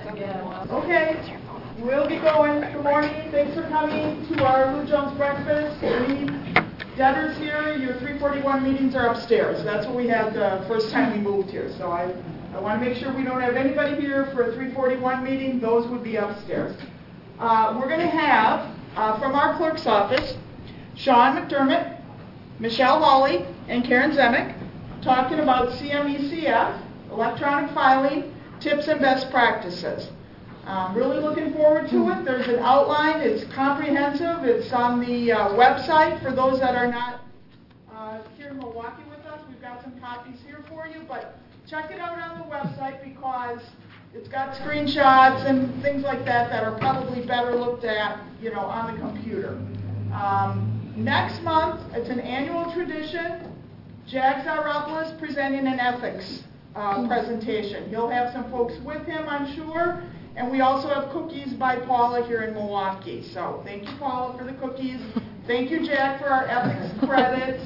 Okay, we'll be going. Good morning. Thanks for coming to our Lou Jones breakfast. We debtors here, your 341 meetings are upstairs. That's what we had the first time we moved here. So I want to make sure we don't have anybody here for a 341 meeting. Those would be upstairs. We're going to have, from our clerk's office, Sean McDermott, Michelle Lawley, and Karen Zemek talking about CMECF, electronic filing, tips and best practices. Really looking forward to it. There's an outline. It's comprehensive. It's on the website for those that are not here in Milwaukee with us. We've got some copies here for you, but check it out on the website because it's got screenshots and things like that that are probably better looked at, on the computer. Next month, it's an annual tradition. Jack Zaropoulos presenting an ethics presentation. He'll have some folks with him, I'm sure. And we also have cookies by Paula here in Milwaukee. So thank you, Paula, for the cookies. Thank you, Jack, for our ethics credits.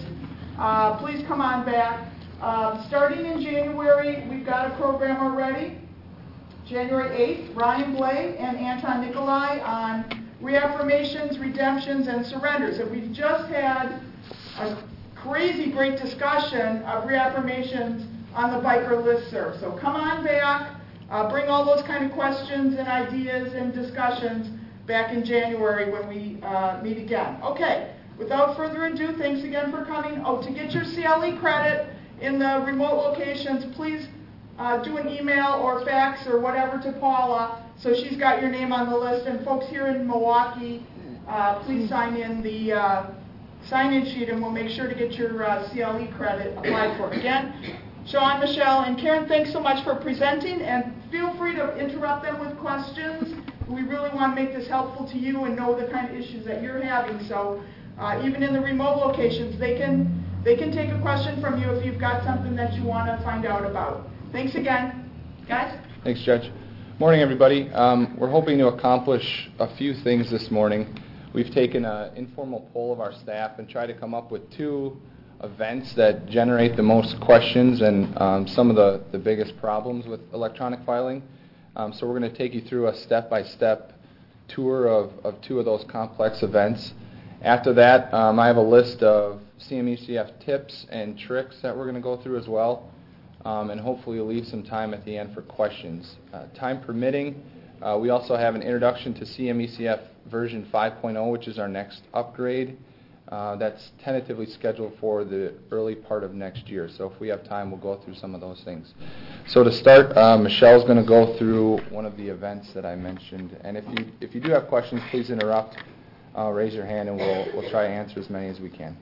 Please come on back. Starting in January, we've got a program already. January 8th, Ryan Blay and Anton Nikolai on reaffirmations, redemptions, and surrenders. And we've just had a crazy great discussion of reaffirmations on the biker listserv. So come on back. Bring all those kind of questions and ideas and discussions back in January when we meet again. Okay, without further ado, thanks again for coming. Oh, to get your CLE credit in the remote locations, please do an email or fax or whatever to Paula so she's got your name on the list. And folks here in Milwaukee, please sign in the sign-in sheet and we'll make sure to get your CLE credit applied for. Again, Sean, Michelle, and Karen, thanks so much for presenting, and feel free to interrupt them with questions. We really want to make this helpful to you and know the kind of issues that you're having. So even in the remote locations, they can take a question from you if you've got something that you want to find out about. Thanks again. Guys? Thanks, Judge. Morning, everybody. We're hoping to accomplish a few things this morning. We've taken an informal poll of our staff and tried to come up with two events that generate the most questions and some of the biggest problems with electronic filing. So we're going to take you through a step-by-step tour of two of those complex events. After that, I have a list of CMECF tips and tricks that we're going to go through as well, and hopefully we'll leave some time at the end for questions. Time permitting, we also have an introduction to CMECF version 5.0, which is our next upgrade. That's tentatively scheduled for the early part of next year. So if we have time, we'll go through some of those things. So to start, Michelle's going to go through one of the events that I mentioned. And if you do have questions, please interrupt, raise your hand, and we'll try to answer as many as we can.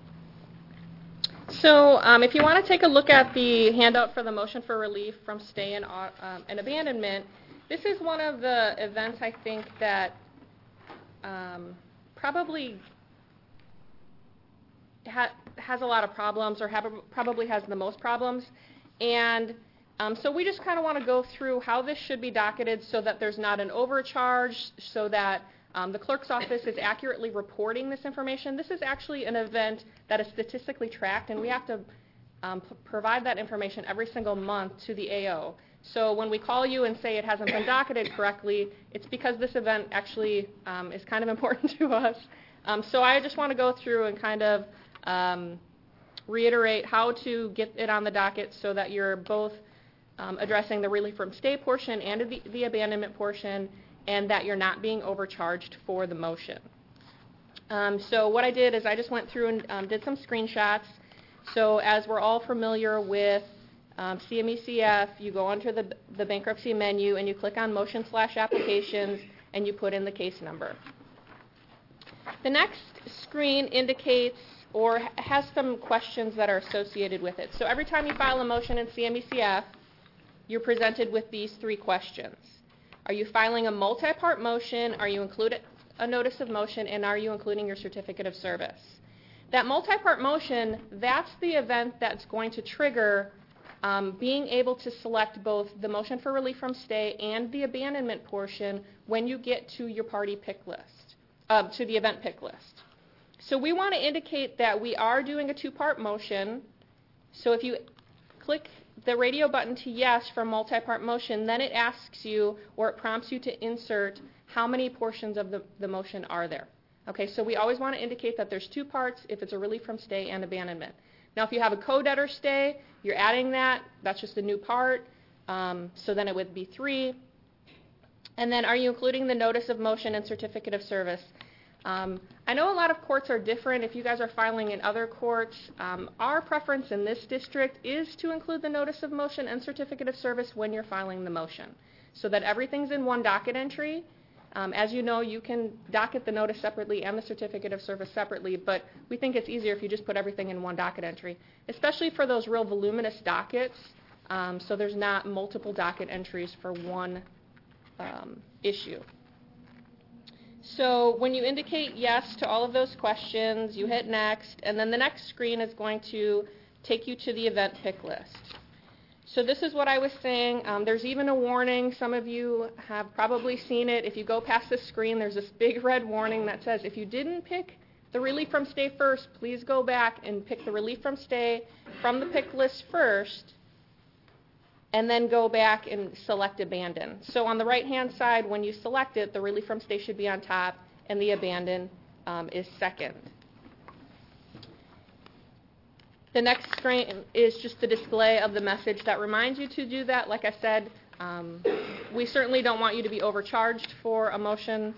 So if you want to take a look at the handout for the motion for relief from stay and abandonment, this is one of the events I think that probably has a lot of problems, or probably has the most problems. And so we just kind of want to go through how this should be docketed so that there's not an overcharge, so that the clerk's office is accurately reporting this information. This is actually an event that is statistically tracked, and we have to provide that information every single month to the AO. So when we call you and say it hasn't been docketed correctly, it's because this event actually is kind of important to us. So I just want to go through and kind of reiterate how to get it on the docket so that you're both addressing the relief from stay portion and the abandonment portion, and that you're not being overcharged for the motion. So what I did is I just went through and did some screenshots. So as we're all familiar with CMECF, you go onto the bankruptcy menu and you click on motion/applications and you put in the case number. The next screen indicates or has some questions that are associated with it. So every time you file a motion in CMECF, you're presented with these three questions. Are you filing a multi-part motion? Are you including a notice of motion? And are you including your certificate of service? That multi-part motion, that's the event that's going to trigger being able to select both the motion for relief from stay and the abandonment portion when you get to your party pick list, to the event pick list. So we want to indicate that we are doing a two-part motion. So if you click the radio button to yes for multi-part motion, then it asks you, or it prompts you to insert how many portions of the motion are there. Okay, so we always want to indicate that there's 2 parts if it's a relief from stay and abandonment. Now, if you have a co-debtor stay, you're adding that. That's just a new part. So then it would be 3. And then, are you including the notice of motion and certificate of service? I know a lot of courts are different. If you guys are filing in other courts, our preference in this district is to include the notice of motion and certificate of service when you're filing the motion, so that everything's in one docket entry. As you know, you can docket the notice separately and the certificate of service separately, but we think it's easier if you just put everything in one docket entry, especially for those real voluminous dockets, so there's not multiple docket entries for one issue. So when you indicate yes to all of those questions, you hit next, and then the next screen is going to take you to the event pick list. So this is what I was saying. There's even a warning. Some of you have probably seen it. If you go past the screen, there's this big red warning that says, if you didn't pick the relief from stay first, please go back and pick the relief from stay from the pick list first, and then go back and select abandon. So on the right-hand side, when you select it, the relief from stay should be on top, and the abandon is second. The next screen is just the display of the message that reminds you to do that. Like I said, we certainly don't want you to be overcharged for a motion.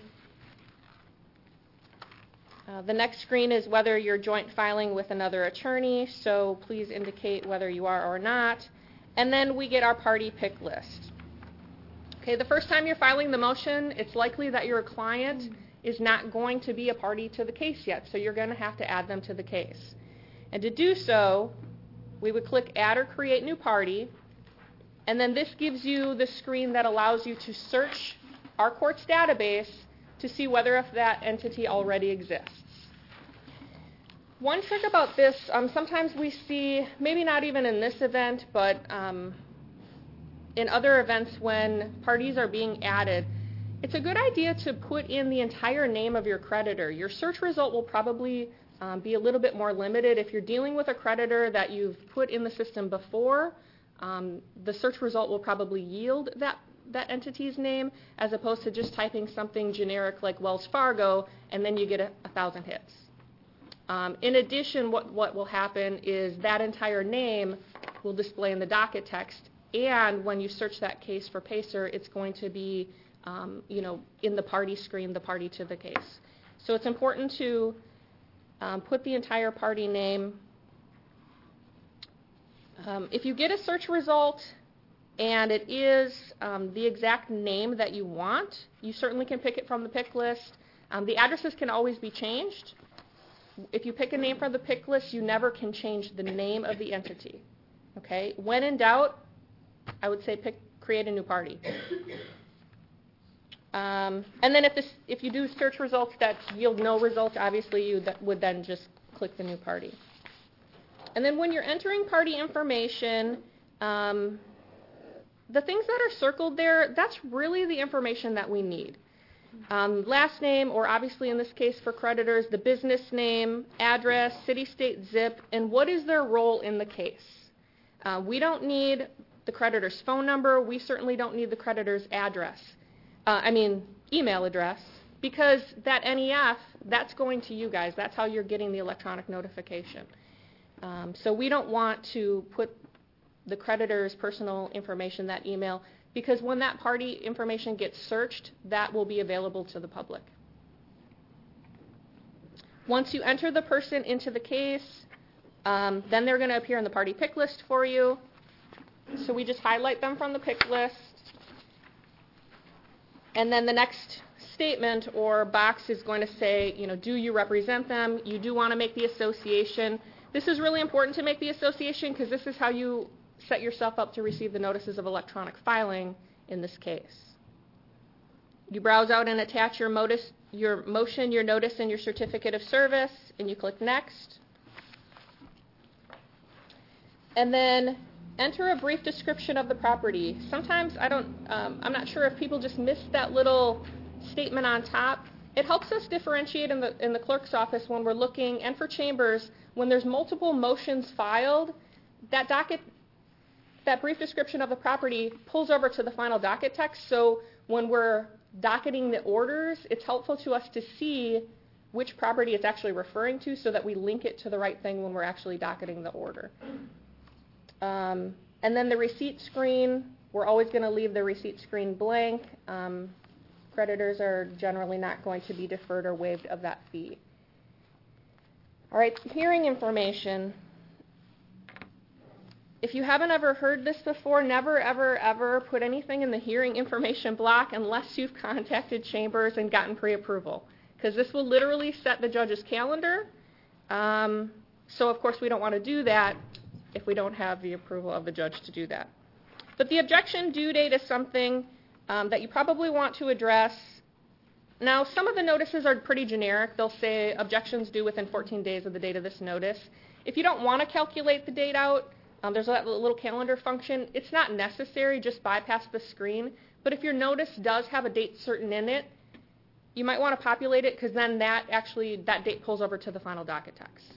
The next screen is whether you're joint filing with another attorney, so please indicate whether you are or not. And then we get our party pick list. Okay, the first time you're filing the motion, it's likely that your client is not going to be a party to the case yet, so you're going to have to add them to the case. And to do so, we would click Add or Create New Party, and then this gives you the screen that allows you to search our court's database to see whether if that entity already exists. One trick about this, sometimes we see, maybe not even in this event, but in other events when parties are being added, it's a good idea to put in the entire name of your creditor. Your search result will probably be a little bit more limited. If you're dealing with a creditor that you've put in the system before, the search result will probably yield that entity's name, as opposed to just typing something generic like Wells Fargo, and then you get 1,000 hits. In addition, what will happen is that entire name will display in the docket text, and when you search that case for PACER, it's going to be in the party screen, the party to the case. So it's important to put the entire party name. If you get a search result and it is the exact name that you want, you certainly can pick it from the pick list. The addresses can always be changed. If you pick a name from the pick list, you never can change the name of the entity. Okay? When in doubt, I would say create a new party. And then if you do search results that yield no results, obviously you would then just click the new party. And then when you're entering party information, the things that are circled there, that's really the information that we need. Last name, or obviously in this case for creditors, the business name, address, city, state, zip, and what is their role in the case. We don't need the creditor's phone number. We certainly don't need the creditor's address. Email address, because that NEF, that's going to you guys. That's how you're getting the electronic notification. So we don't want to put the creditor's personal information, that email, because when that party information gets searched, that will be available to the public. Once you enter the person into the case, then they're going to appear in the party pick list for you. So we just highlight them from the pick list. And then the next statement or box is going to say, do you represent them? You do want to make the association. This is really important to make the association because this is how you set yourself up to receive the notices of electronic filing in this case. You browse out and attach your motion, your notice, and your certificate of service, and you click Next. And then enter a brief description of the property. Sometimes I'm not sure if people just miss that little statement on top. It helps us differentiate in the clerk's office when we're looking, and for chambers, when there's multiple motions filed, that docket that brief description of the property pulls over to the final docket text, so when we're docketing the orders, it's helpful to us to see which property it's actually referring to so that we link it to the right thing when we're actually docketing the order. And then the receipt screen, we're always going to leave the receipt screen blank. Creditors are generally not going to be deferred or waived of that fee. All right, hearing information. If you haven't ever heard this before, never, ever, ever put anything in the hearing information block unless you've contacted Chambers and gotten pre-approval, because this will literally set the judge's calendar. So, of course, we don't want to do that if we don't have the approval of the judge to do that. But the objection due date is something that you probably want to address. Now, some of the notices are pretty generic. They'll say objections due within 14 days of the date of this notice. If you don't want to calculate the date out, there's that little calendar function. It's not necessary. Just bypass the screen. But if your notice does have a date certain in it, you might want to populate it, because then that date pulls over to the final docket text.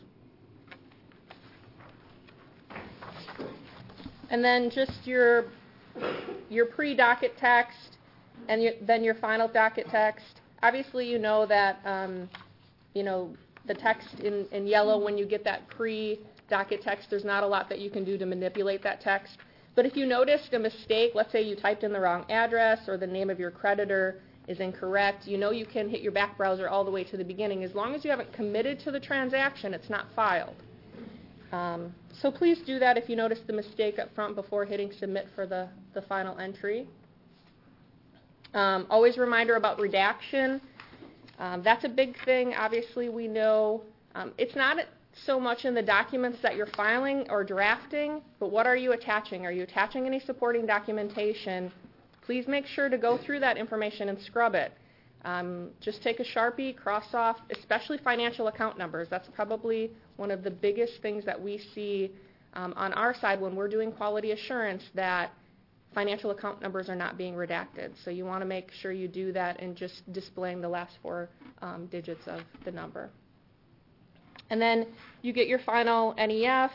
And then just your pre-docket text and then your final docket text. Obviously, you know that the text in yellow, when you get that pre-docket text, there's not a lot that you can do to manipulate that text. But if you noticed a mistake, let's say you typed in the wrong address or the name of your creditor is incorrect, you know you can hit your back browser all the way to the beginning. As long as you haven't committed to the transaction, it's not filed. So please do that if you notice the mistake up front before hitting submit for the final entry. Always a reminder about redaction. That's a big thing. Obviously, we know it's not so much in the documents that you're filing or drafting, but what are you attaching? Are you attaching any supporting documentation? Please make sure to go through that information and scrub it. Just take a Sharpie, cross off, especially financial account numbers. That's probably one of the biggest things that we see on our side when we're doing quality assurance, that financial account numbers are not being redacted. So you want to make sure you do that and just displaying the last four digits of the number. And then you get your final NEF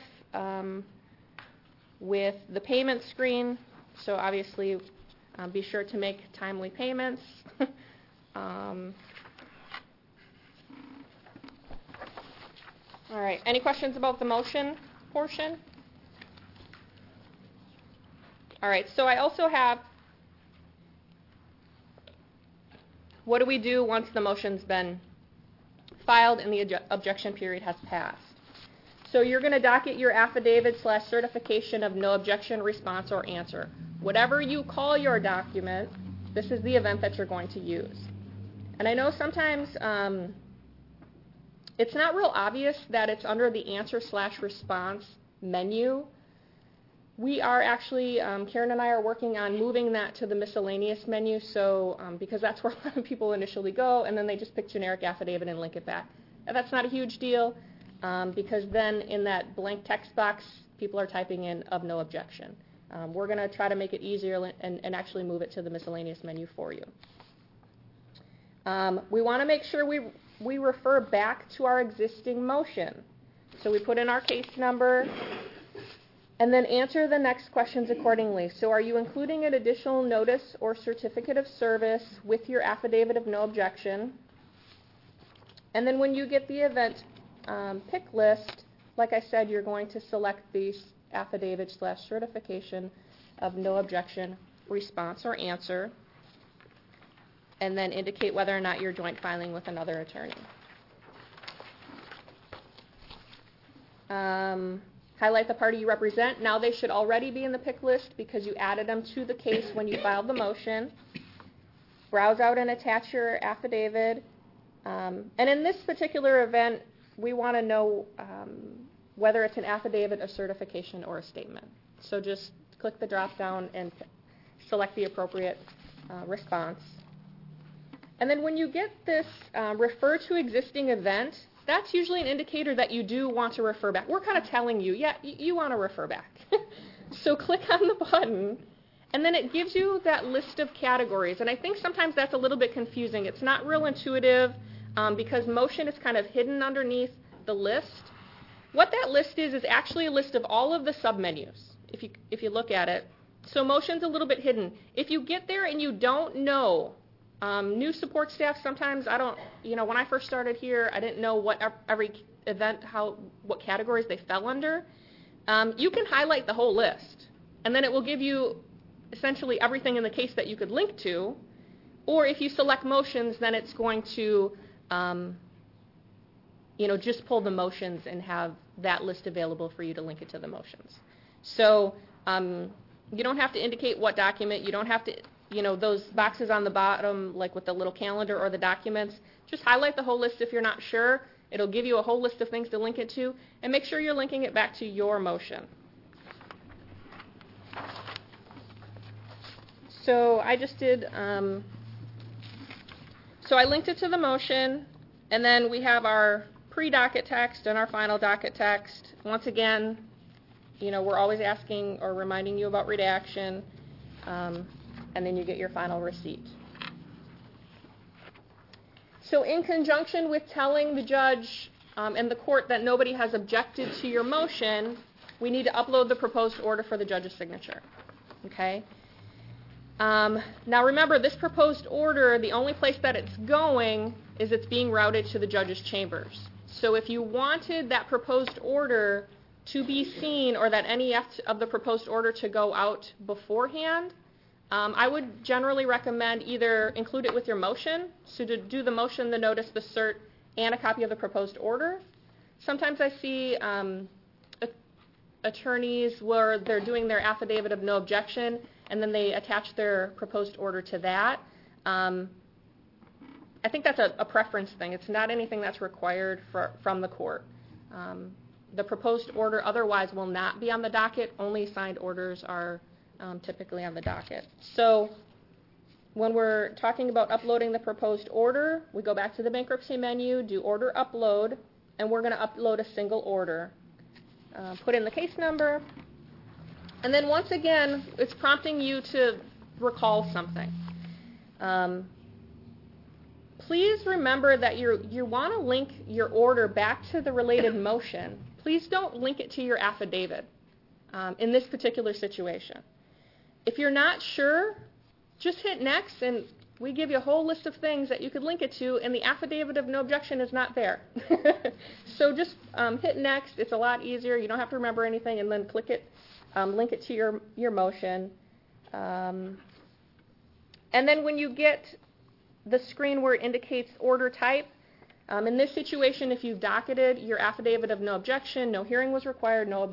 with the payment screen. So obviously be sure to make timely payments. All right, any questions about the motion portion? All right, so I also have, what do we do once the motion's been filed and the objection period has passed? So you're going to docket your affidavit/certification of no objection, response, or answer. Whatever you call your document, this is the event that you're going to use. And I know sometimes it's not real obvious that it's under the answer/response menu. We are actually, Karen and I are working on moving that to the miscellaneous menu, so because that's where a lot of people initially go, and then they just pick generic affidavit and link it back. And that's not a huge deal, because then in that blank text box, people are typing in of no objection. We're going to try to make it easier and actually move it to the miscellaneous menu for you. We want to make sure we refer back to our existing motion. So we put in our case number, and then answer the next questions accordingly. So are you including an additional notice or certificate of service with your affidavit of no objection? And then when you get the event pick list, like I said, you're going to select the affidavit/certification of no objection, response, or answer, and then indicate whether or not you're joint filing with another attorney. Highlight the party you represent. Now they should already be in the pick list because you added them to the case when you filed the motion. Browse out and attach your affidavit. And in this particular event, we want to know whether it's an affidavit, a certification, or a statement. So just click the drop down and select the appropriate response. And then when you get this refer to existing event, that's usually an indicator that you do want to refer back. We're kind of telling you, yeah, you want to refer back. So click on the button, and then it gives you that list of categories. And I think sometimes that's a little bit confusing. It's not real intuitive because motion is kind of hidden underneath the list. What that list is actually a list of all of the submenus. if you look at it. So motion's a little bit hidden. If you get there and you don't know, new support staff, sometimes I don't, when I first started here, I didn't know what every event, what categories they fell under. You can highlight the whole list, and then it will give you essentially everything in the case that you could link to. Or if you select motions, then it's going to, just pull the motions and have that list available for you to link it to the motions. So you don't have to indicate what document. You don't have to, those boxes on the bottom, like with the little calendar or the documents, just highlight the whole list if you're not sure. It'll give you a whole list of things to link it to, and make sure you're linking it back to your motion. So I just did, so I linked it to the motion, and then we have our pre-docket text and our final docket text. Once again, we're always asking or reminding you about redaction, and then you get your final receipt. So in conjunction with telling the judge and the court that nobody has objected to your motion, we need to upload the proposed order for the judge's signature. Okay? Now remember, this proposed order, the only place that it's going is it's being routed to the judge's chambers. So if you wanted that proposed order to be seen, or that any of the proposed order to go out beforehand, I would generally recommend either include it with your motion, so to do the motion, the notice, the cert, and a copy of the proposed order. Sometimes I see attorneys where they're doing their affidavit of no objection, and then they attach their proposed order to that. I think that's a preference thing. It's not anything that's required from the court. The proposed order otherwise will not be on the docket. Only signed orders are typically on the docket. So when we're talking about uploading the proposed order, we go back to the bankruptcy menu, do order upload, and we're going to upload a single order. Put in the case number, and then once again, it's prompting you to recall something. Please remember that you want to link your order back to the related motion. Please don't link it to your affidavit in this particular situation. If you're not sure, just hit next, and we give you a whole list of things that you could link it to, and the affidavit of no objection is not there. So just hit next. It's a lot easier. You don't have to remember anything, and then click it, link it to your motion. And then when you get the screen where it indicates order type, in this situation, if you've docketed your affidavit of no objection, no hearing was required, no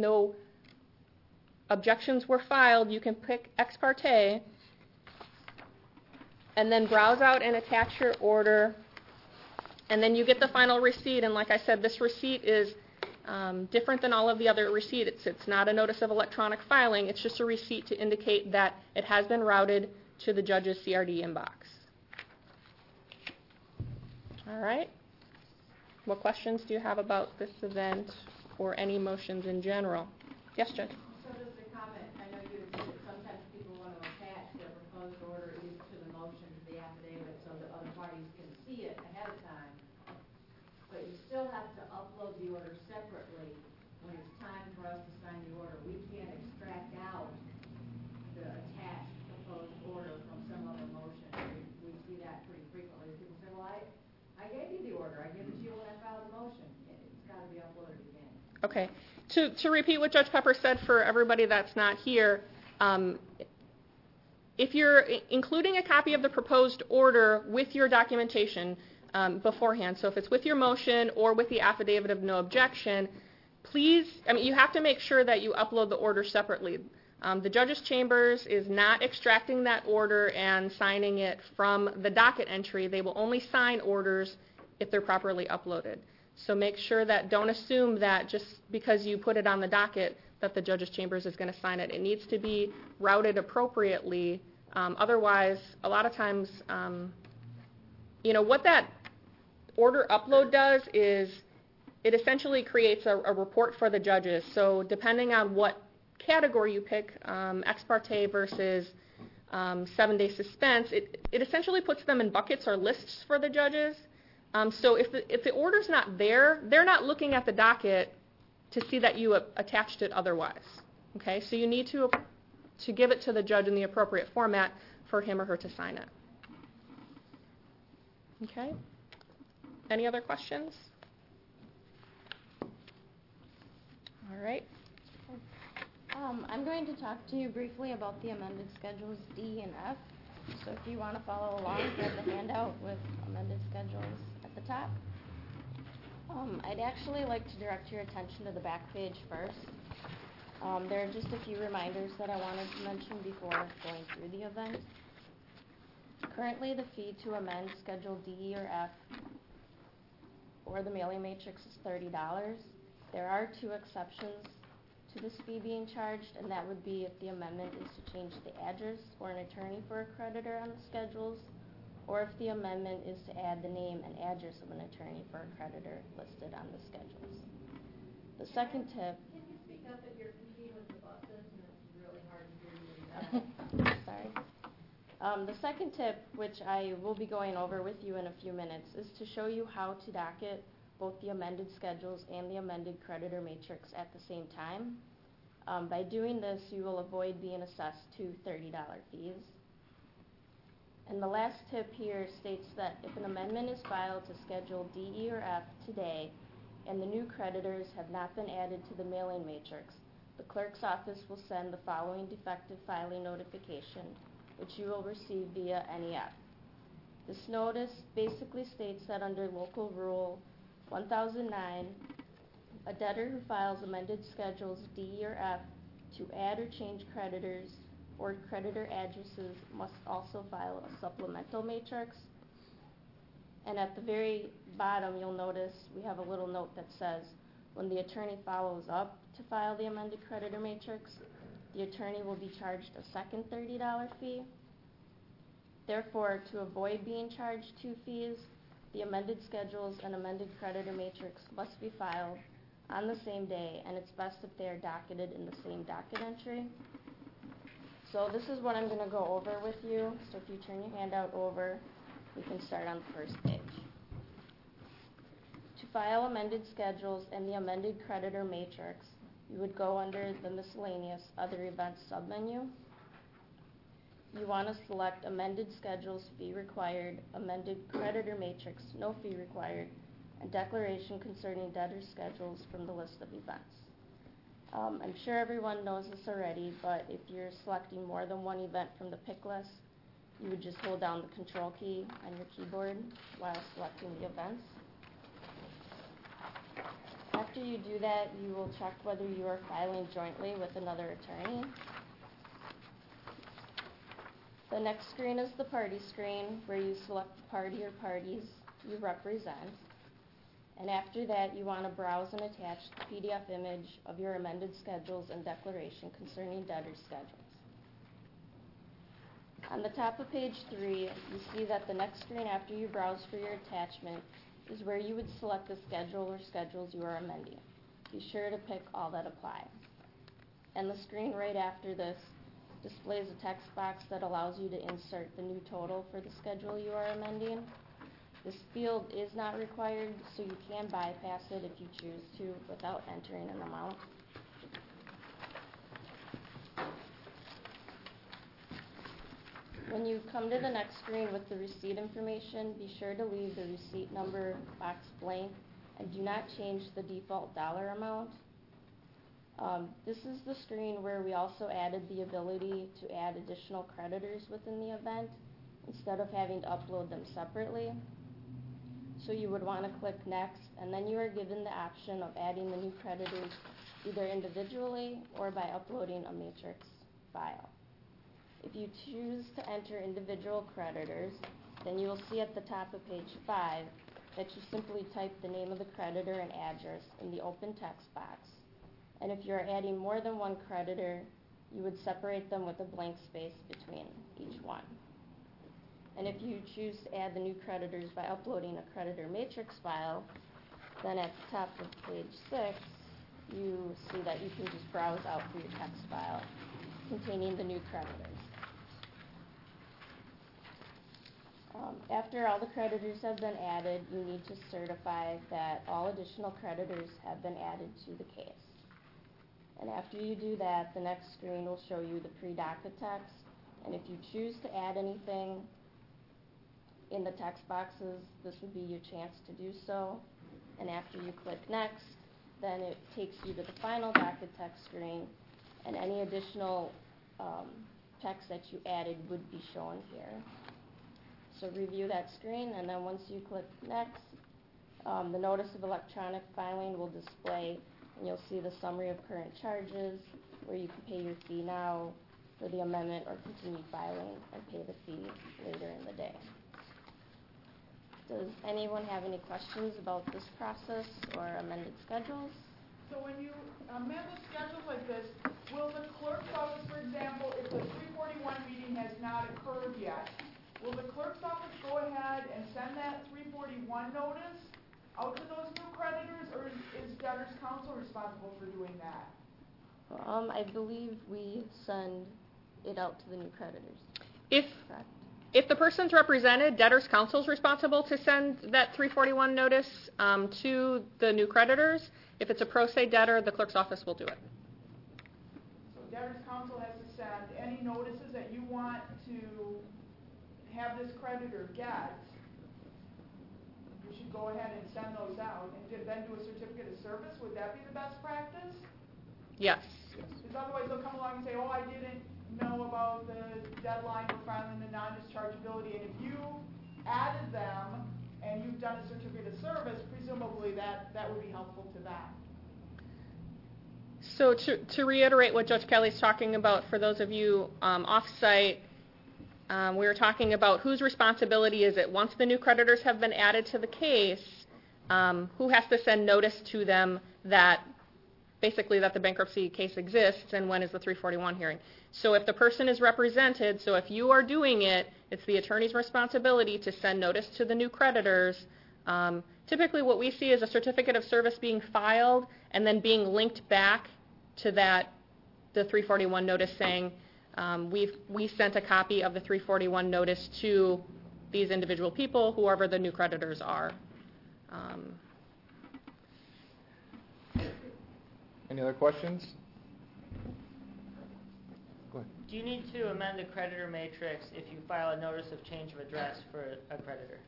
objections were filed, you can pick ex parte, and then browse out and attach your order, and then you get the final receipt. And like I said, this receipt is different than all of the other receipts. It's not a notice of electronic filing. It's just a receipt to indicate that it has been routed to the judge's CRD inbox. All right. What questions do you have about this event or any motions in general? Yes, Judge? So just a comment. I know you said that sometimes people want to attach their proposed order either to the motion, to the affidavit, so that other parties can see it ahead of time. But you still have to upload the order separately when it's time for us to sign the order. We can't extract out the attached proposed order from some other motion. We see that pretty frequently. People say, well, I gave you the order. I gave it to you when I filed the motion. It's got to be uploaded again. Okay. To repeat what Judge Pepper said for everybody that's not here, if you're including a copy of the proposed order with your documentation beforehand, so if it's with your motion or with the affidavit of no objection, please, you have to make sure that you upload the order separately. The judge's chambers is not extracting that order and signing it from the docket entry. They will only sign orders if they're properly uploaded. So make sure that, don't assume that just because you put it on the docket that the judge's chambers is going to sign it. It needs to be routed appropriately. Otherwise, a lot of times, what that order upload does is it essentially creates a report for the judges. So depending on what category you pick, ex parte versus 7-day suspense, it essentially puts them in buckets or lists for the judges. So if the order's not there, they're not looking at the docket to see that you attached it otherwise. Okay, so you need to give it to the judge in the appropriate format for him or her to sign it. Okay? Any other questions? All right. I'm going to talk to you briefly about the amended schedules D and F. So if you want to follow along, grab the handout with amended schedules at the top. I'd actually like to direct your attention to the back page first. There are just a few reminders that I wanted to mention before going through the event. Currently, the fee to amend Schedule D or F or the mailing matrix is $30. There are two exceptions to this fee being charged, and that would be if the amendment is to change the address or an attorney for a creditor on the schedules, or if the amendment is to add the name and address of an attorney for a creditor listed on the schedules. The second tip... Can you speak up at your computer with the buses, and it's really hard to hear you? Sorry. The second tip, which I will be going over with you in a few minutes, is to show you how to docket both the amended schedules and the amended creditor matrix at the same time. By doing this, you will avoid being assessed two $30 fees. And the last tip here states that if an amendment is filed to Schedule D, E, or F today, and the new creditors have not been added to the mailing matrix, the clerk's office will send the following defective filing notification, which you will receive via NEF. This notice basically states that under Local Rule 1009, a debtor who files amended schedules D or F to add or change creditors or creditor addresses must also file a supplemental matrix. And at the very bottom, you'll notice we have a little note that says, when the attorney follows up to file the amended creditor matrix, the attorney will be charged a second $30 fee. Therefore, to avoid being charged two fees, the amended schedules and amended creditor matrix must be filed on the same day, and it's best if they are docketed in the same docket entry. So this is what I'm going to go over with you. So if you turn your handout over, we can start on the first page. To file amended schedules and the amended creditor matrix, you would go under the miscellaneous other events submenu. You want to select amended schedules, fee required, amended creditor matrix, no fee required, and declaration concerning debtor schedules from the list of events. I'm sure everyone knows this already, but if you're selecting more than one event from the pick list, you would just hold down the control key on your keyboard while selecting the events. After you do that, you will check whether you are filing jointly with another attorney. The next screen is the party screen, where you select the party or parties you represent. And after that, you want to browse and attach the PDF image of your amended schedules and declaration concerning debtor schedules. On the top of page 3, you see that the next screen after you browse for your attachment is where you would select the schedule or schedules you are amending. Be sure to pick all that apply. And the screen right after this displays a text box that allows you to insert the new total for the schedule you are amending. This field is not required, so you can bypass it if you choose to without entering an amount. When you come to the next screen with the receipt information, be sure to leave the receipt number box blank and do not change the default dollar amount. This is the screen where we also added the ability to add additional creditors within the event instead of having to upload them separately. So you would want to click next, and then you are given the option of adding the new creditors either individually or by uploading a matrix file. If you choose to enter individual creditors, then you will see at the top of page 5 that you simply type the name of the creditor and address in the open text box. And if you're adding more than one creditor, you would separate them with a blank space between each one. And if you choose to add the new creditors by uploading a creditor matrix file, then at the top of page 6, you see that you can just browse out for your text file containing the new creditors. After all the creditors have been added, you need to certify that all additional creditors have been added to the case. And after you do that, the next screen will show you the pre-docket text. And if you choose to add anything in the text boxes, this would be your chance to do so. And after you click next, then it takes you to the final docket text screen, and any additional text that you added would be shown here. So review that screen, and then once you click next, the notice of electronic filing will display, and you'll see the summary of current charges, where you can pay your fee now for the amendment or continued filing and pay the fee later in the day. Does anyone have any questions about this process or amended schedules? So when you amend the schedules like this, will the clerk's office, for example, if the 341 meeting has not occurred yet, will the clerk's office go ahead and send that 341 notice out to those new creditors, or is debtors counsel responsible for doing that? I believe we send it out to the new creditors. Correct. If the person's represented, debtors counsel is responsible to send that 341 notice to the new creditors. If it's a pro se debtor, the clerk's office will do it. So debtors counsel has to send any notices that you want to have this creditor get. You should go ahead and send those out and then do a certificate of service. Would that be the best practice? Yes. Because otherwise they'll come along and say, oh, I didn't know about the deadline for filing the non-dischargeability, and if you added them and you've done a certificate of service, presumably that would be helpful to them. So to reiterate what Judge Kelly's talking about, for those of you off-site, we were talking about whose responsibility is it once the new creditors have been added to the case, who has to send notice to them that basically that the bankruptcy case exists, and when is the 341 hearing. So if the person is represented, so if you are doing it, it's the attorney's responsibility to send notice to the new creditors. Typically what we see is a certificate of service being filed and then being linked back to the 341 notice saying, we sent a copy of the 341 notice to these individual people, whoever the new creditors are. Any other questions? Go ahead. Do you need to amend the creditor matrix if you file a notice of change of address for a creditor?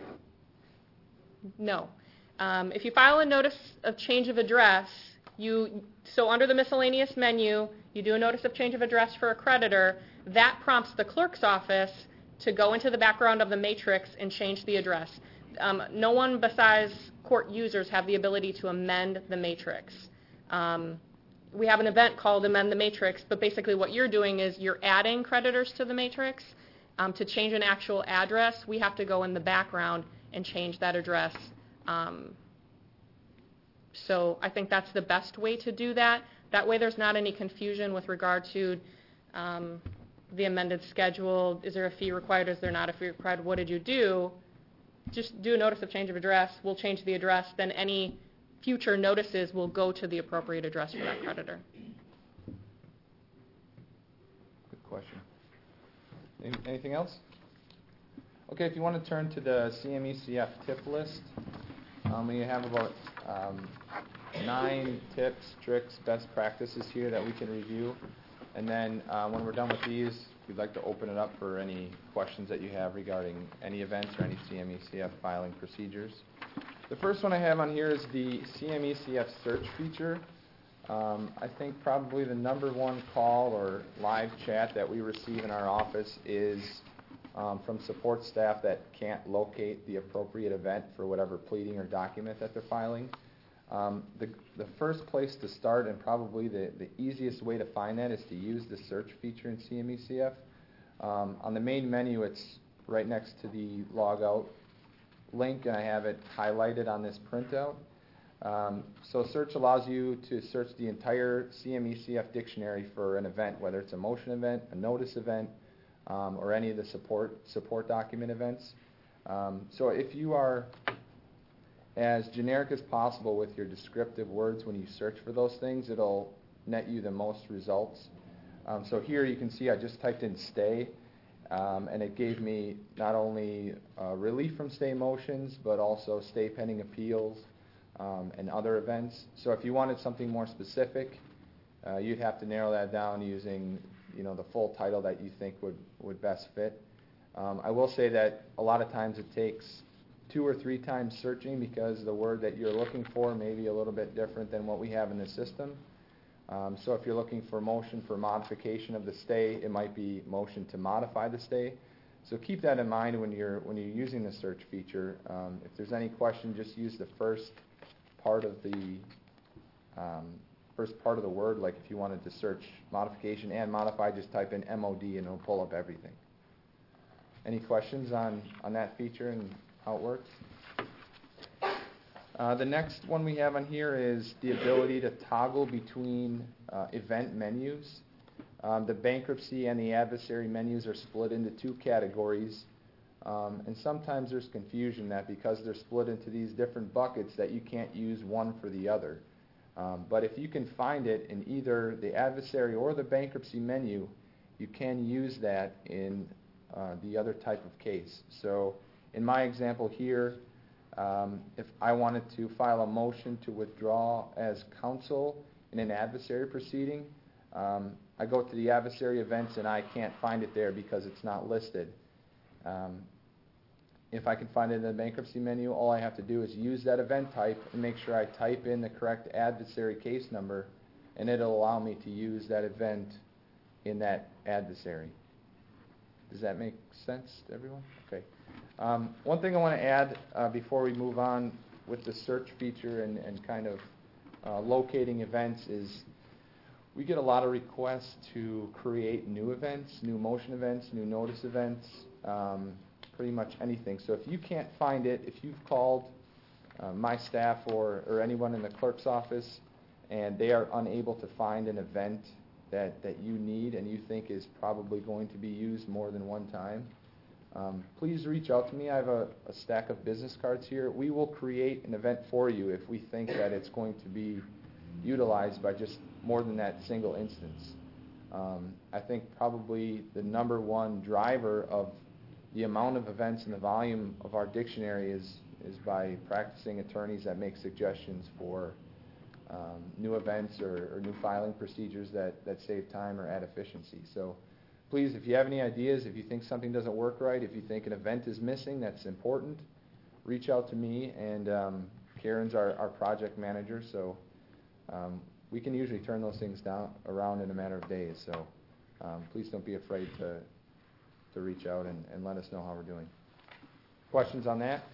No. If you file a notice of change of address, so under the miscellaneous menu, you do a notice of change of address for a creditor. That prompts the clerk's office to go into the background of the matrix and change the address. No one besides court users have the ability to amend the matrix. We have an event called Amend the Matrix, but basically what you're doing is you're adding creditors to the matrix. To change an actual address, we have to go in the background and change that address. So I think that's the best way to do that. That way there's not any confusion with regard to the amended schedule. Is there a fee required? Is there not a fee required? What did you do? Just do a notice of change of address. We'll change the address. Then any future notices will go to the appropriate address for that creditor. Good question. Anything else? Okay, if you want to turn to the CMECF tip list, we have about 9 tips, tricks, best practices here that we can review. And then when we're done with these, we'd like to open it up for any questions that you have regarding any events or any CMECF filing procedures. The first one I have on here is the CMECF search feature. I think probably the #1 call or live chat that we receive in our office is from support staff that can't locate the appropriate event for whatever pleading or document that they're filing. The first place to start, and probably the easiest way to find that, is to use the search feature in CMECF. On the main menu, it's right next to the logout link, and I have it highlighted on this printout. So search allows you to search the entire CMECF dictionary for an event, whether it's a motion event, a notice event, or any of the support document events. So if you are as generic as possible with your descriptive words when you search for those things, it'll net you the most results. So here you can see I just typed in stay, and it gave me not only relief from stay motions, but also stay pending appeals and other events. So if you wanted something more specific, You'd have to narrow that down using, the full title that you think would best fit. I will say that a lot of times it takes 2 or 3 times searching because the word that you're looking for may be a little bit different than what we have in the system. So if you're looking for motion for modification of the stay, it might be motion to modify the stay. So keep that in mind when you're using the search feature. If there's any question, just use the first part of the word. Like if you wanted to search modification and modify, just type in MOD and it'll pull up everything. Any questions on that feature and how it works? The next one we have on here is the ability to toggle between event menus. The bankruptcy and the adversary menus are split into 2 categories. And sometimes there's confusion that because they're split into these different buckets that you can't use one for the other. But if you can find it in either the adversary or the bankruptcy menu, you can use that in the other type of case. So in my example here, if I wanted to file a motion to withdraw as counsel in an adversary proceeding, I go to the adversary events and I can't find it there because it's not listed. If I can find it in the bankruptcy menu, all I have to do is use that event type and make sure I type in the correct adversary case number, and it'll allow me to use that event in that adversary. Does that make sense to everyone? Okay. One thing I want to add before we move on with the search feature and kind of locating events is we get a lot of requests to create new events, new motion events, new notice events, pretty much anything. So if you can't find it, if you've called my staff or anyone in the clerk's office and they are unable to find an event that you need and you think is probably going to be used more than one time, please reach out to me. I have a stack of business cards here. We will create an event for you if we think that it's going to be utilized by just more than that single instance. I think probably the number one driver of the amount of events and the volume of our dictionary is by practicing attorneys that make suggestions for new events or new filing procedures that save time or add efficiency. So please, if you have any ideas, if you think something doesn't work right, if you think an event is missing that's important, reach out to me, and Karen's our project manager, so we can usually turn those things around in a matter of days. So please don't be afraid to reach out and let us know how we're doing. Questions on that?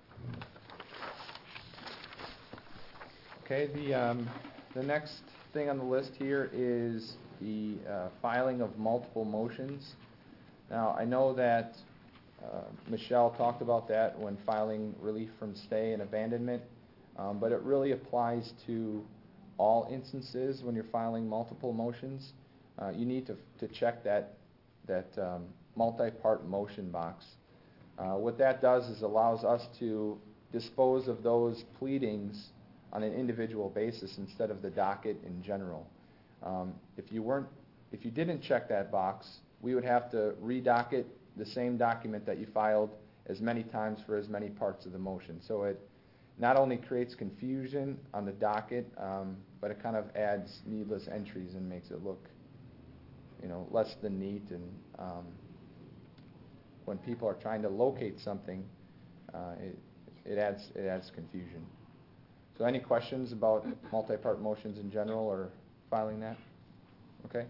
Okay, the next thing on the list here is the filing of multiple motions. Now, I know that Michelle talked about that when filing relief from stay and abandonment, but it really applies to all instances when you're filing multiple motions. You need to check that multi-part motion box. What that does is allows us to dispose of those pleadings on an individual basis instead of the docket in general. If you didn't check that box, we would have to redocket the same document that you filed as many times for as many parts of the motion. So it not only creates confusion on the docket, but it kind of adds needless entries and makes it look, less than neat. And when people are trying to locate something, it adds confusion. So any questions about multi-part motions in general or filing that? Okay.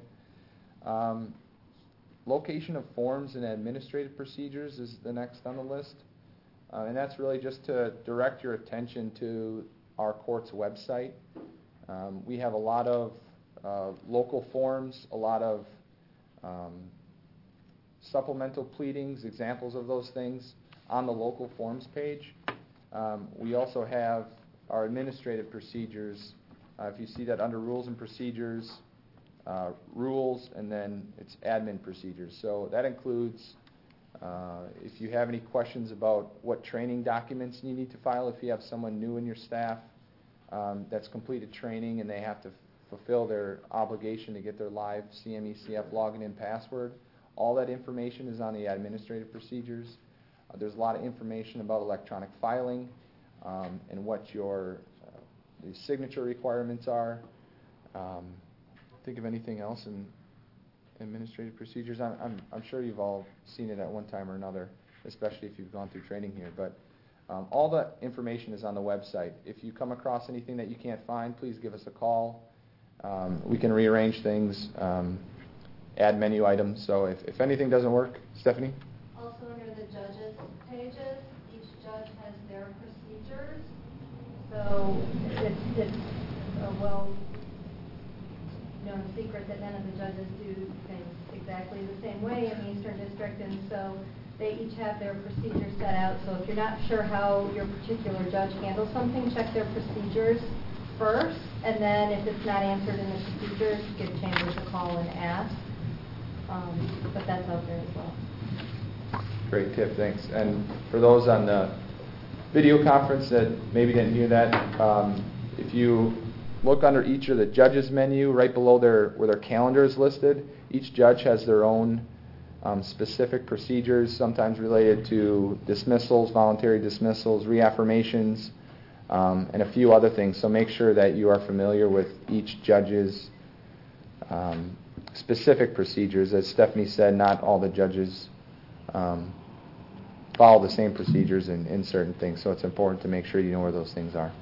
Location of forms and administrative procedures is the next on the list. And that's really just to direct your attention to our court's website. We have a lot of local forms, a lot of supplemental pleadings, examples of those things on the local forms page. We also have our administrative procedures. If you see that under rules and procedures, rules, and then it's admin procedures. So that includes if you have any questions about what training documents you need to file, if you have someone new in your staff that's completed training and they have to fulfill their obligation to get their live CMECF login and password, all that information is on the administrative procedures. There's a lot of information about electronic filing and what your the signature requirements are. think of anything else in administrative procedures. I'm sure you've all seen it at one time or another, especially if you've gone through training here. But all the information is on the website. If you come across anything that you can't find, please give us a call. We can rearrange things, add menu items. So if anything doesn't work, Stephanie? Also under the judges' pages, each judge has their procedures. So it's a well-known secret that none of the judges do things exactly the same way in the Eastern District, and so they each have their procedures set out. So if you're not sure how your particular judge handles something, check their procedures first, and then if it's not answered in the procedures, give Chambers a call and ask. But that's out there as well. Great tip, thanks. And for those on the video conference that maybe didn't hear that, if you look under each of the judges menu, right below where their calendar is listed, each judge has their own specific procedures, sometimes related to dismissals, voluntary dismissals, reaffirmations, and a few other things. So make sure that you are familiar with each judge's specific procedures. As Stephanie said, not all the judges follow the same procedures in certain things, so it's important to make sure you know where those things are.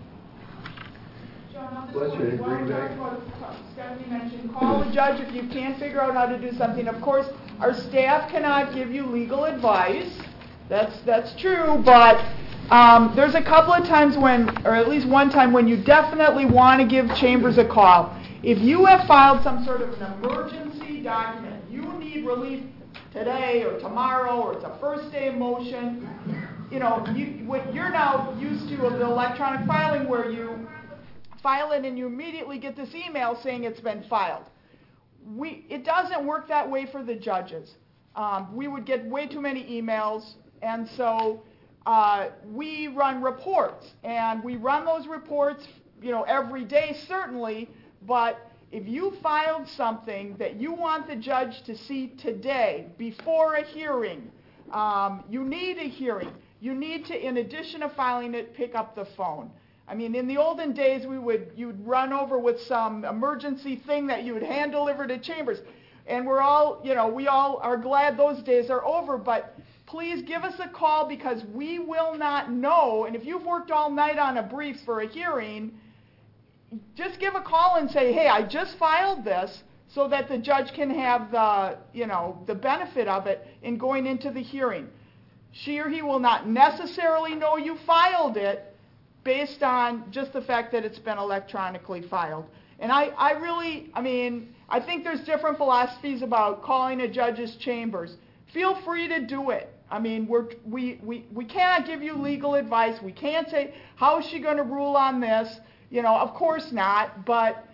John, on this point, while we're talking about, Stephanie mentioned, call the judge if you can't figure out how to do something. Of course, our staff cannot give you legal advice. That's true, but there's a couple of times when, or at least one time, when you definitely want to give Chambers a call. If you have filed some sort of an emergency document, you need relief today or tomorrow, or it's a first day motion, what you're now used to of the electronic filing, where you file it and you immediately get this email saying it's been filed. It doesn't work that way for the judges. We would get way too many emails, and so we run reports, and we run those reports, every day certainly. But if you filed something that you want the judge to see today before a hearing, you need a hearing. You need to, in addition to filing it, pick up the phone. I mean, in the olden days, you'd run over with some emergency thing that you would hand deliver to Chambers. And we all are glad those days are over, but please give us a call, because we will not know. And if you've worked all night on a brief for a hearing, just give a call and say, hey, I just filed this, so that the judge can have the benefit of it in going into the hearing. She or he will not necessarily know you filed it based on just the fact that it's been electronically filed. And I think there's different philosophies about calling a judge's chambers. Feel free to do it. I mean, we cannot give you legal advice. We can't say, how is she going to rule on this? Of course not. But,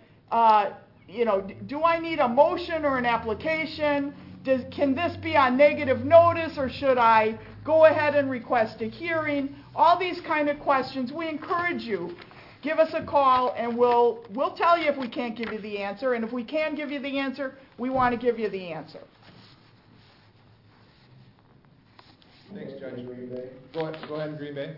do I need a motion or an application? Can this be on negative notice, or should I go ahead and request a hearing? All these kind of questions, we encourage you. Give us a call, and we'll tell you if we can't give you the answer. And if we can give you the answer, we want to give you the answer. Thanks, Judge. Go ahead, Green Bay.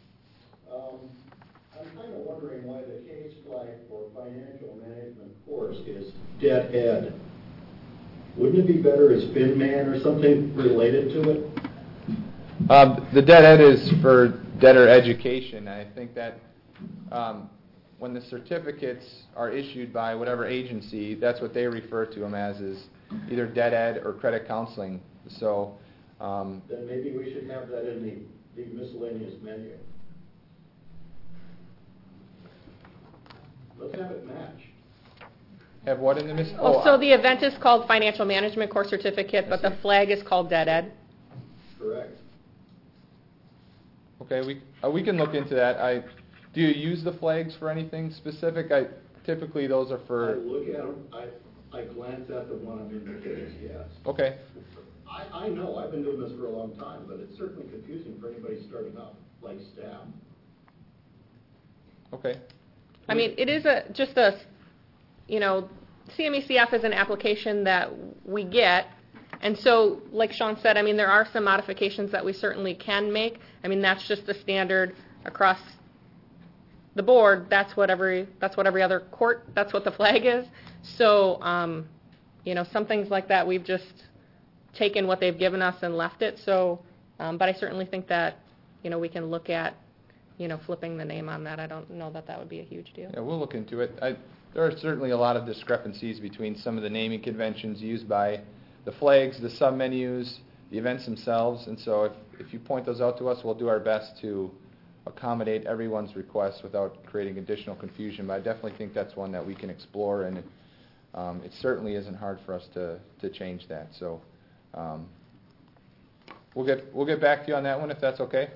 I'm kind of wondering why the case flag for financial management course is debt ed. Wouldn't it be better as FinMan or something related to it? The debt ed is for debtor education. I think that when the certificates are issued by whatever agency, that's what they refer to them as, is either debt ed or credit counseling. So then maybe we should have that in the miscellaneous menu. Let's have it match. Have what in the So the event is called Financial Management Course Certificate, but the flag is called Debt Ed. Correct. Okay, we can look into that. Do you use the flags for anything specific? Typically those are for... I look at them, I glance at them when I'm in the case, yes. Okay. I know, I've been doing this for a long time, but it's certainly confusing for anybody starting out, like staff. Okay. I mean, it is CMECF is an application that we get, and so, like Sean said, I mean, there are some modifications that we certainly can make. I mean, that's just the standard across the board. That's what every other court, that's what the flag is. So, some things like that, we've just taken what they've given us and left it. So, but I certainly think that, we can look at, flipping the name on that. I don't know that that would be a huge deal. Yeah, we'll look into it. There are certainly a lot of discrepancies between some of the naming conventions used by the flags, the sub-menus, the events themselves, and so if you point those out to us, we'll do our best to accommodate everyone's requests without creating additional confusion. But I definitely think that's one that we can explore, and it certainly isn't hard for us to change that. So we'll get back to you on that one if that's okay.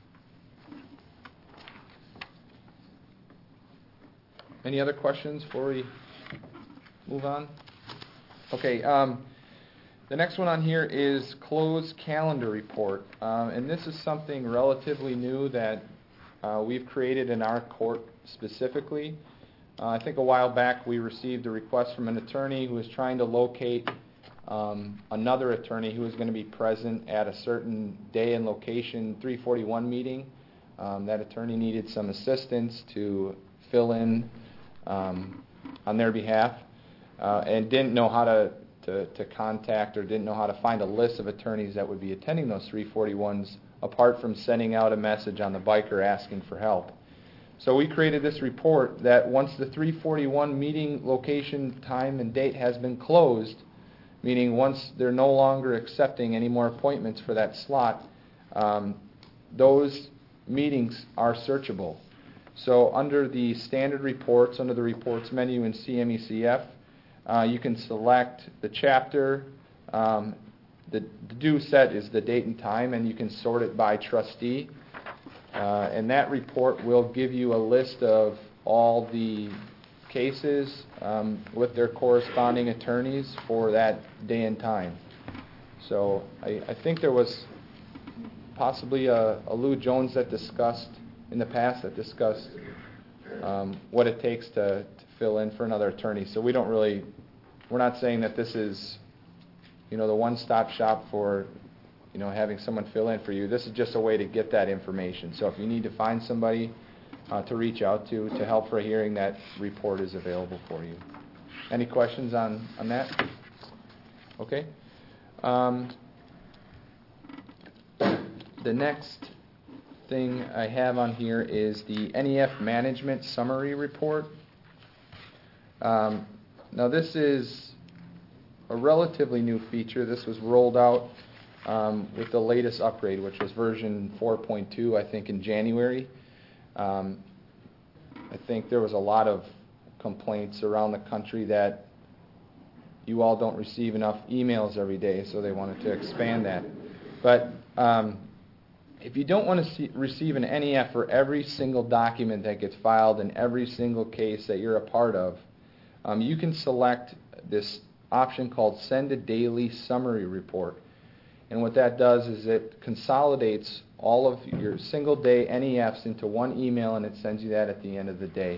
Any other questions before we move on? Okay. The next one on here is closed calendar report, and this is something relatively new that we've created in our court specifically. I think a while back we received a request from an attorney who was trying to locate another attorney who was going to be present at a certain day and location 341 meeting. That attorney needed some assistance to fill in on their behalf and didn't know how to contact or didn't know how to find a list of attorneys that would be attending those 341s apart from sending out a message on the biker asking for help. So we created this report that once the 341 meeting location, time, and date has been closed, meaning once they're no longer accepting any more appointments for that slot, those meetings are searchable. So under the standard reports, under the reports menu in CMECF, you can select the chapter. The due set is the date and time, and you can sort it by trustee. And that report will give you a list of all the cases with their corresponding attorneys for that day and time. So I think there was possibly a Lou Jones that discussed in the past what it takes to fill in for another attorney. So we're not saying that this is, the one-stop shop for, having someone fill in for you. This is just a way to get that information. So if you need to find somebody to reach out to help for a hearing, that report is available for you. Any questions on that? Okay. The next thing I have on here is the NEF Management Summary Report. Now this is a relatively new feature. This was rolled out with the latest upgrade, which was version 4.2, I think, in January. I think there was a lot of complaints around the country that you all don't receive enough emails every day, so they wanted to expand that. But if you don't want to receive an NEF for every single document that gets filed in every single case that you're a part of, you can select this option called Send a Daily Summary Report. And what that does is it consolidates all of your single day NEFs into one email, and it sends you that at the end of the day.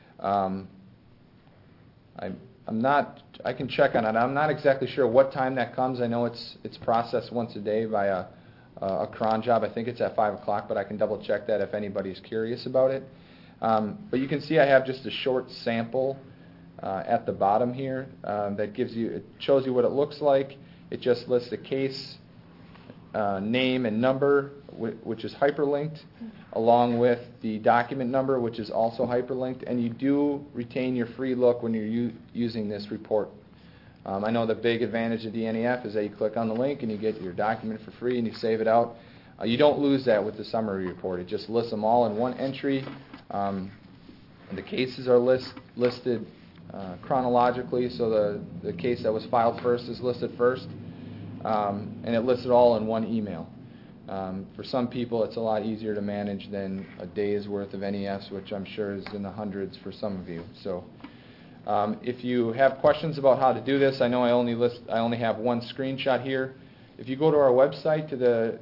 I can check on it. I'm not exactly sure what time that comes. I know it's processed once a day by a cron job. I think it's at 5 o'clock, but I can double check that if anybody's curious about it. But you can see I have just a short sample at the bottom here that it shows you what it looks like. It just lists the case name and number, which is hyperlinked, along with the document number, which is also hyperlinked, and you do retain your free look when you're using this report. I know the big advantage of the NEF is that you click on the link and you get your document for free and you save it out. You don't lose that with the summary report. It just lists them all in one entry. And the cases are listed chronologically, so the case that was filed first is listed first. And it lists it all in one email. For some people, it's a lot easier to manage than a day's worth of NEFs, which I'm sure is in the hundreds for some of you. So, if you have questions about how to do this, I know I only have one screenshot here. If you go to our website to the,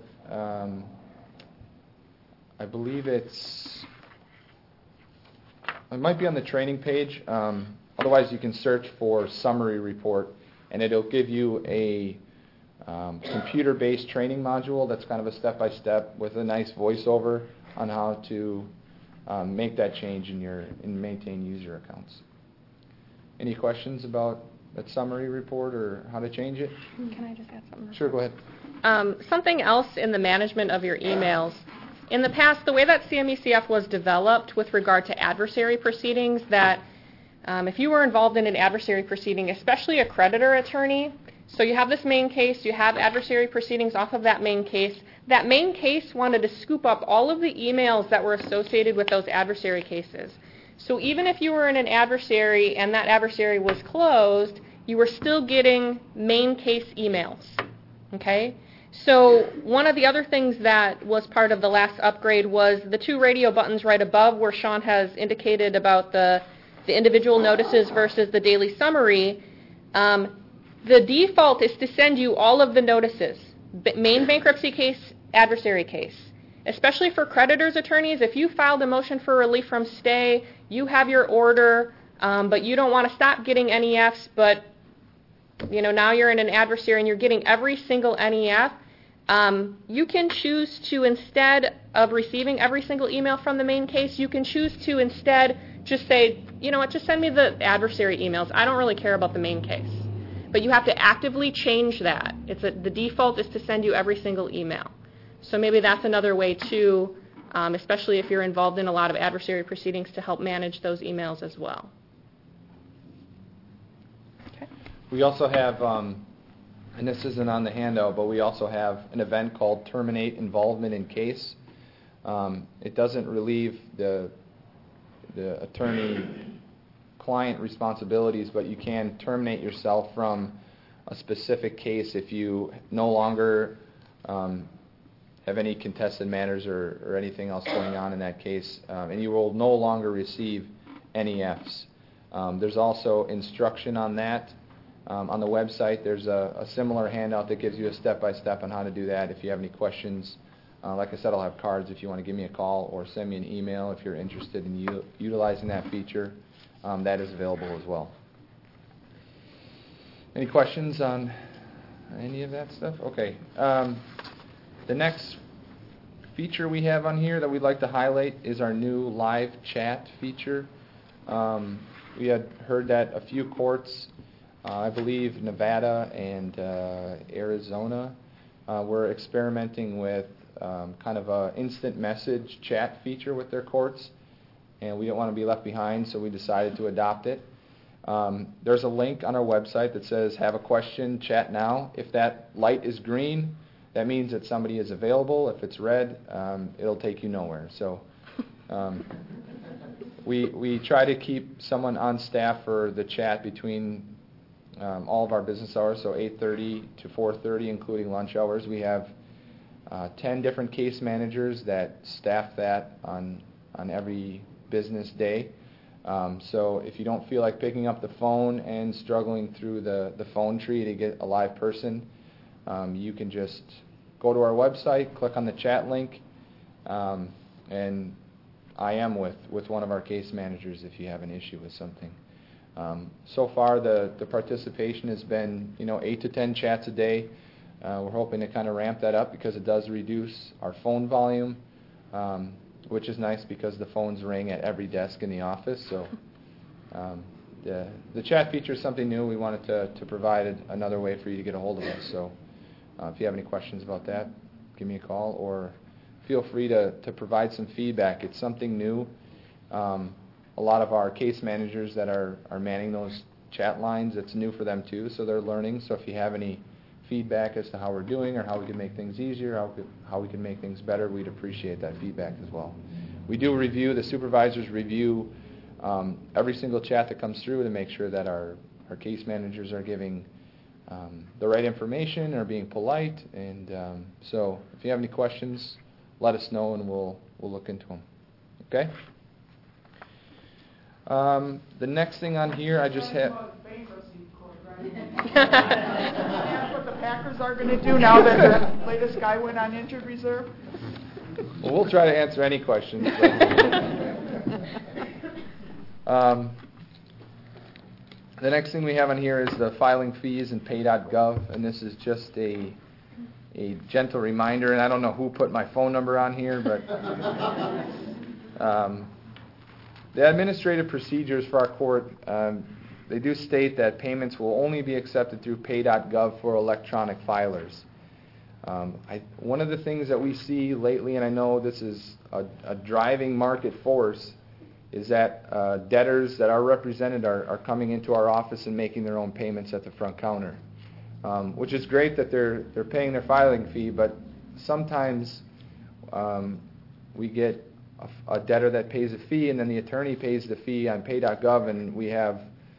I believe it might be on the training page. Otherwise, you can search for summary report, and it'll give you a computer-based training module that's kind of a step-by-step with a nice voiceover on how to make that change and maintain user accounts. Any questions about that summary report or how to change it? Can I just add something? Sure, go ahead. Something else in the management of your emails. In the past, the way that CMECF was developed with regard to adversary proceedings, that if you were involved in an adversary proceeding, especially a creditor attorney, so you have this main case, you have adversary proceedings off of that main case wanted to scoop up all of the emails that were associated with those adversary cases. So even if you were in an adversary and that adversary was closed, you were still getting main case emails, okay? So one of the other things that was part of the last upgrade was the 2 radio buttons right above where Sean has indicated about the individual notices versus the daily summary. The default is to send you all of the notices, main bankruptcy case, adversary case. Especially for creditors' attorneys, if you filed a motion for relief from stay, you have your order, but you don't want to stop getting NEFs, but now you're in an adversary and you're getting every single NEF, you can choose to, instead of receiving every single email from the main case, you can choose to instead just say, you know what, just send me the adversary emails. I don't really care about the main case. But you have to actively change that. The default is to send you every single email. So maybe that's another way too, especially if you're involved in a lot of adversary proceedings, to help manage those emails as well. Okay. We also have, and this isn't on the handout, but we also have an event called Terminate Involvement in Case. It doesn't relieve the attorney-client responsibilities, but you can terminate yourself from a specific case if you no longer have any contested matters or anything else going on in that case, and you will no longer receive NEFs. There's also instruction on that. On the website, there's a similar handout that gives you a step-by-step on how to do that. If you have any questions, like I said, I'll have cards if you want to give me a call or send me an email if you're interested in utilizing that feature. That is available as well. Any questions on any of that stuff? Okay. The next feature we have on here that we'd like to highlight is our new live chat feature. We had heard that a few courts, I believe Nevada and Arizona, were experimenting with kind of an instant message chat feature with their courts, and we didn't want to be left behind, so we decided to adopt it. There's a link on our website that says, have a question, chat now. If that light is green, that means that somebody is available. If it's red, it'll take you nowhere. So we try to keep someone on staff for the chat between all of our business hours, so 8:30 to 4:30, including lunch hours. We have 10 different case managers that staff that on every business day. So if you don't feel like picking up the phone and struggling through the phone tree to get a live person, you can just go to our website, click on the chat link, and I am with one of our case managers if you have an issue with something. So far, the participation has been 8 to 10 chats a day. We're hoping to kind of ramp that up because it does reduce our phone volume, which is nice because the phones ring at every desk in the office. So the chat feature is something new. We wanted to provide another way for you to get a hold of us. So if you have any questions about that, give me a call or feel free to provide some feedback. It's something new. A lot of our case managers that are manning those chat lines, it's new for them too, so they're learning. So if you have any feedback as to how we're doing or how we can make things easier, how we can make things better, we'd appreciate that feedback as well. We do review, the supervisors review every single chat that comes through to make sure that our case managers are giving the right information or being polite. And so if you have any questions, let us know and we'll look into them. Okay? The next thing on here, I just have... Bankruptcy court, right? That's what the Packers are going to do now that the latest guy went on injured reserve? Well, we'll try to answer any questions. The next thing we have on here is the filing fees and pay.gov, and this is just a gentle reminder, and I don't know who put my phone number on here, but the administrative procedures for our court, they do state that payments will only be accepted through pay.gov for electronic filers. One of the things that we see lately, and I know this is a driving market force, is that debtors that are represented are coming into our office and making their own payments at the front counter, which is great that they're paying their filing fee, but sometimes we get a debtor that pays a fee, and then the attorney pays the fee on pay.gov, and we have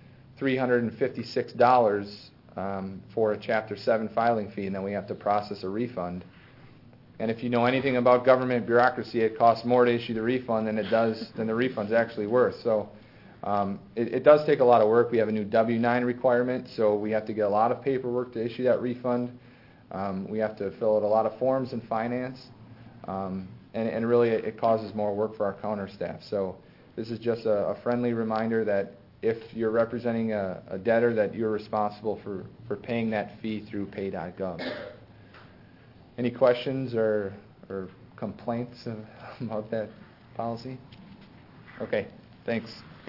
$356 for a Chapter 7 filing fee, and then we have to process a refund. And if you know anything about government bureaucracy, it costs more to issue the refund than the refund's actually worth. So it does take a lot of work. We have a new W-9 requirement, so we have to get a lot of paperwork to issue that refund. We have to fill out a lot of forms in finance, and really it causes more work for our counter staff. So this is just a friendly reminder that if you're representing a debtor, that you're responsible for paying that fee through pay.gov. Any questions or complaints about that policy? Okay, thanks.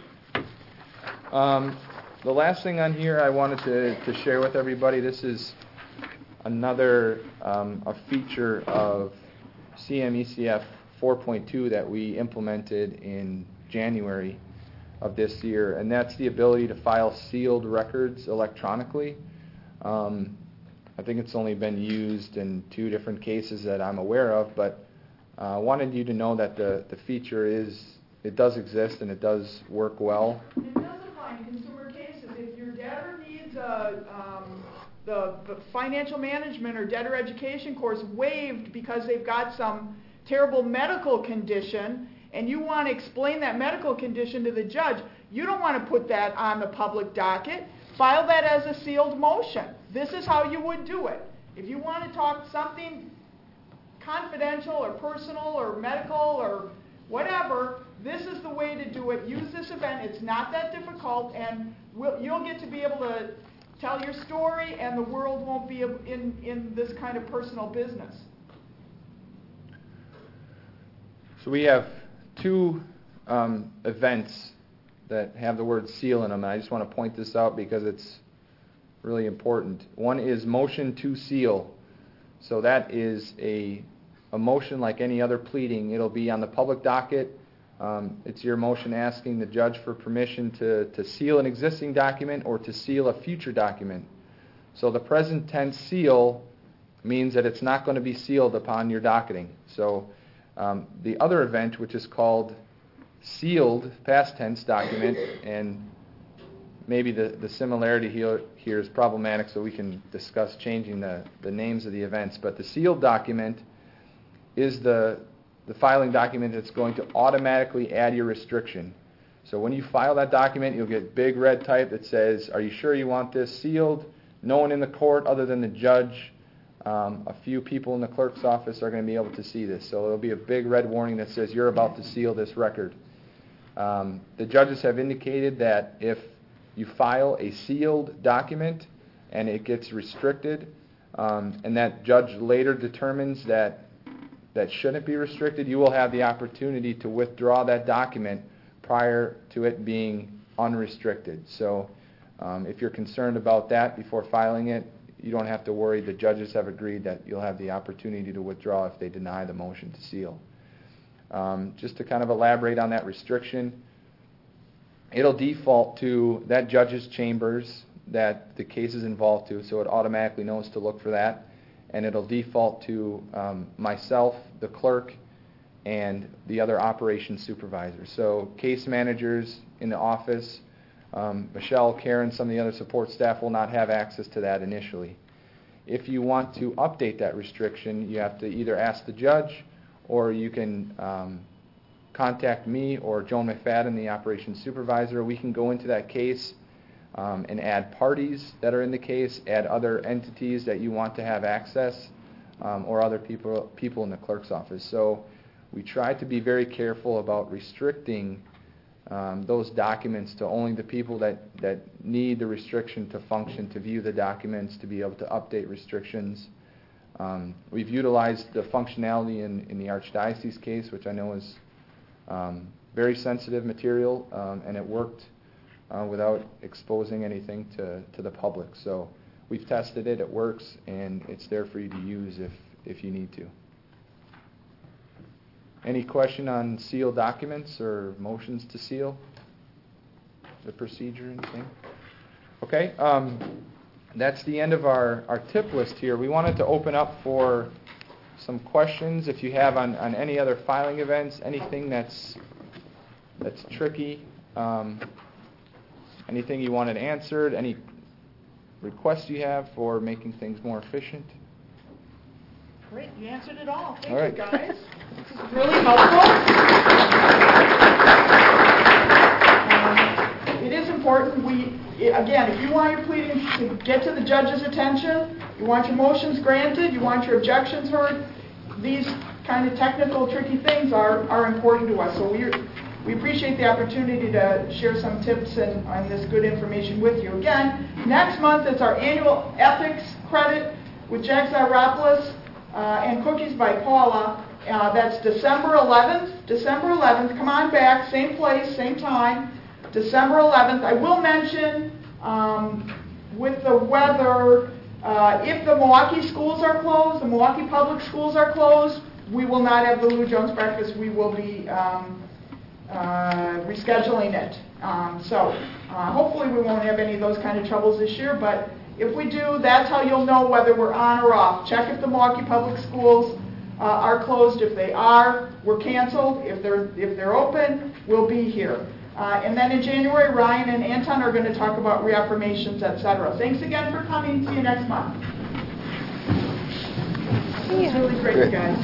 The last thing on here I wanted to share with everybody, this is another a feature of CMECF 4.2 that we implemented in January of this year, and that's the ability to file sealed records electronically. I think it's only been used in 2 different cases that I'm aware of, but I wanted you to know that the feature does exist and it does work well. It does apply in consumer cases. If your debtor needs the financial management or debtor education course waived because they've got some terrible medical condition, and you want to explain that medical condition to the judge, you don't want to put that on the public docket. File that as a sealed motion. This is how you would do it. If you want to talk something confidential or personal or medical or whatever, this is the way to do it. Use this event. It's not that difficult, and you'll get to be able to tell your story, and the world won't be in this kind of personal business. So we have 2 events that have the word seal in them, and I just want to point this out because it's really important. One is motion to seal. So that is a motion like any other pleading. It'll be on the public docket. It's your motion asking the judge for permission to seal an existing document or to seal a future document. So the present tense seal means that it's not going to be sealed upon your docketing. So the other event, which is called sealed past tense document, and maybe the similarity here is problematic, so we can discuss changing the names of the events. But the sealed document is the filing document that's going to automatically add your restriction. So when you file that document, you'll get big red type that says, "Are you sure you want this sealed?" No one in the court other than the judge, a few people in the clerk's office are going to be able to see this. So there'll be a big red warning that says you're about to seal this record. The judges have indicated that if you file a sealed document and it gets restricted, and that judge later determines that shouldn't be restricted, you will have the opportunity to withdraw that document prior to it being unrestricted. So if you're concerned about that before filing it, you don't have to worry. The judges have agreed that you'll have the opportunity to withdraw if they deny the motion to seal. Just to kind of elaborate on that restriction, it'll default to that judge's chambers that the case is involved to, so it automatically knows to look for that. And it'll default to myself, the clerk, and the other operations supervisors. So case managers in the office, Michelle, Karen, some of the other support staff will not have access to that initially. If you want to update that restriction, you have to either ask the judge, or you can contact me or Joan McFadden, the operations supervisor. We can go into that case and add parties that are in the case, add other entities that you want to have access, or other people in the clerk's office. So we try to be very careful about restricting those documents to only the people that need the restriction to function, to view the documents, to be able to update restrictions. We've utilized the functionality in the Archdiocese case, which I know is very sensitive material, and it worked without exposing anything to the public. So we've tested it, it works, and it's there for you to use if you need to. Any question on sealed documents or motions to seal? The procedure, anything? Okay, that's the end of our tip list here. We wanted to open up for some questions if you have on any other filing events, anything that's tricky, anything you wanted answered, any requests you have for making things more efficient. Great, you answered it all. Thank All right. you, guys. This is really helpful. It is important, again, if you want your pleadings to get to the judge's attention, you want your motions granted, you want your objections heard, these kind of technical, tricky things are important to us. So we appreciate the opportunity to share some tips and this good information with you. Again, next month is our annual ethics credit with Jack Zyropoulos and Cookies by Paula. That's December 11th. December 11th. Come on back, same place, same time. December 11th. I will mention with the weather, if the Milwaukee schools are closed, the Milwaukee public schools are closed, we will not have the Lou Jones breakfast. We will be rescheduling it. So hopefully we won't have any of those kind of troubles this year, but if we do, that's how you'll know whether we're on or off. Check if the Milwaukee public schools are closed. If they are, we're canceled. If they're open, we'll be here. And then in January, Ryan and Anton are going to talk about reaffirmations, etc. Thanks again for coming. See you next month. It was really great, you guys.